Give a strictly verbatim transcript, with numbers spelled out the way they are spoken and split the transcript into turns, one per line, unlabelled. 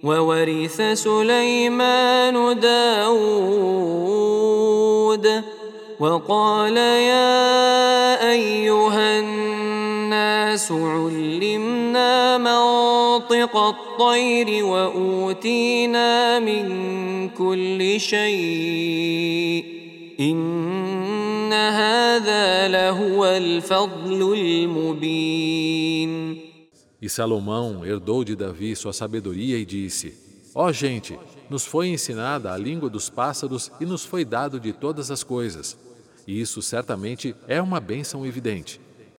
وورث سليمان داود وقال يا أيها الناس علمنا منطق الطير وأوتينا من كل شيء إن هذا لهو الفضل المبين.
E Salomão herdou de Davi sua sabedoria e disse: Ó gente, nos foi ensinada a língua dos pássaros e nos foi dado de todas as coisas. E isso certamente é uma bênção evidente.